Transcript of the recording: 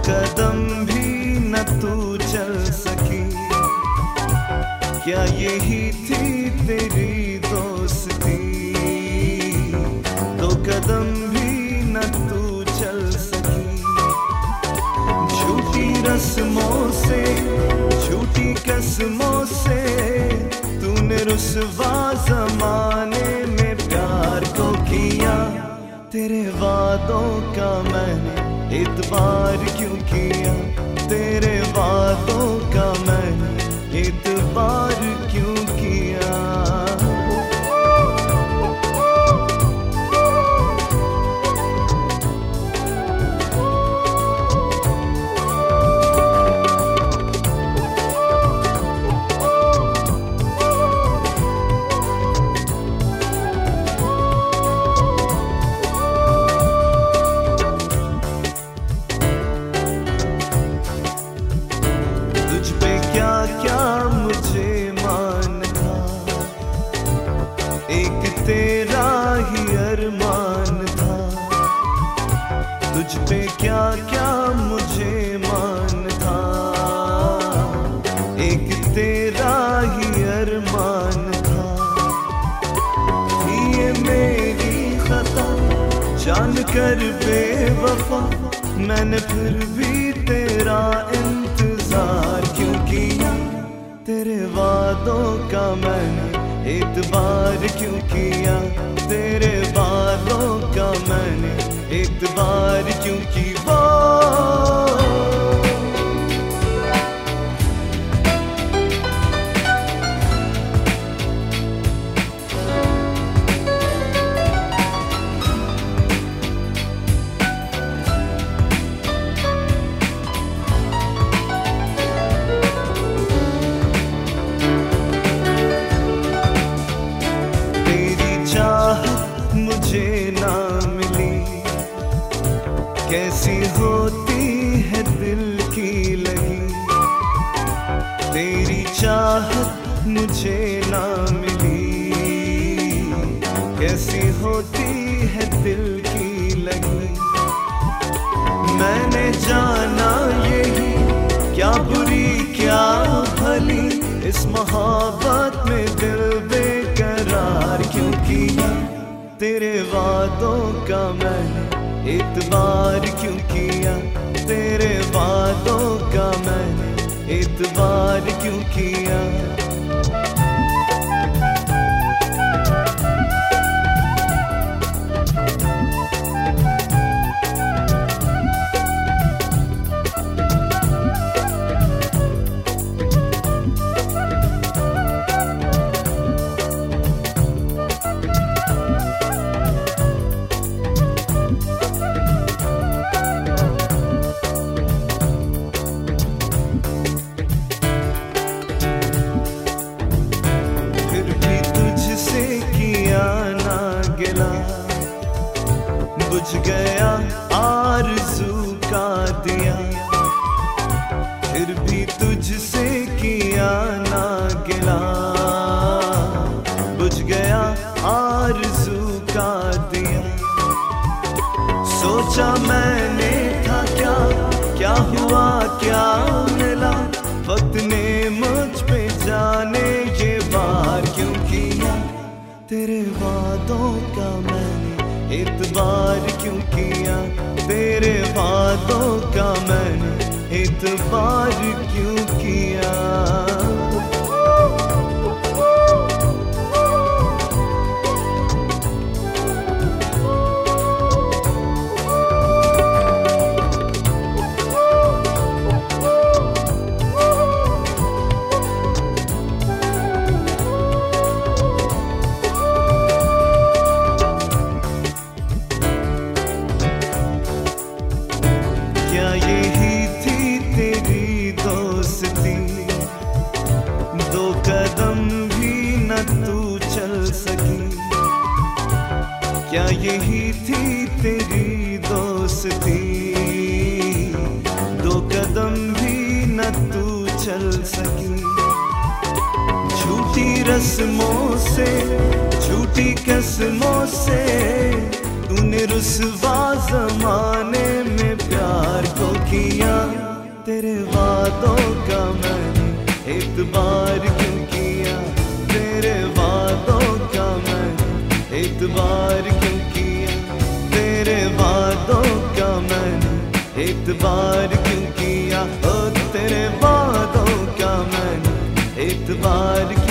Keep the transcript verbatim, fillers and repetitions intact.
कदम भी न तू चल सकी। क्या यही थी तेरी दोस्ती? दो कदम भी न तू चल सकी। झूठी रस्मों से, झूठी कसमों से तूने रुसवा ज़माने में प्यार को किया। तेरे वादों का मैंने इत्बार क्यों किया? तेरे वादों का मैंने इत्बार क्यों किया? तेरा ही अरमान था, तुझ पे क्या क्या मुझे मान था। एक तेरा ही अरमान था। ये मेरी खता जान कर बेवफा, मैंने फिर भी तेरा इंतजार क्यों किया? तेरे वादों का मैंने इत्बार क्यों किया? तेरे वादों का मैंने इत्बार क्यों किया? मुझे ना मिली, कैसी होती है दिल की लगी। तेरी चाहत मुझे ना मिली, कैसी होती है दिल की लगी। मैंने जाना यही क्या बुरी क्या भली, इस मोहब्बत में दिल बेकरार क्यों किया? तेरे वादों का मैंने इत्बार क्यों किया? तेरे वादों का मैंने इत्बार क्यों किया? बुझ गया आरज़ू का दिया, फिर भी तुझसे किया ना गिला। बुझ गया आरज़ू का दिया, सोचा मैंने था क्या क्या हुआ क्या मिला। वक्त ने मुझ पे जाने ये बार क्यों किया? तेरे वादों का मैंने इत्बार क्यों किया? तेरे वादों का मैंने इत्बार क्यों किया? क्या यही थी तेरी दोस्ती? दो कदम भी न तू चल सकी। क्या यही थी तेरी दोस्ती? दो कदम भी न तू चल सकी। झूठी रस्मों से, झूठी कसमों से तूने रुसवा ज़माने में प्यार को किया। एतबार क्यों किया तेरे वादों का मैंने, एतबार क्यों किया तेरे वादों का मैंने, एतबार क्यों किया ओ तेरे वादों का मैंने, एतबार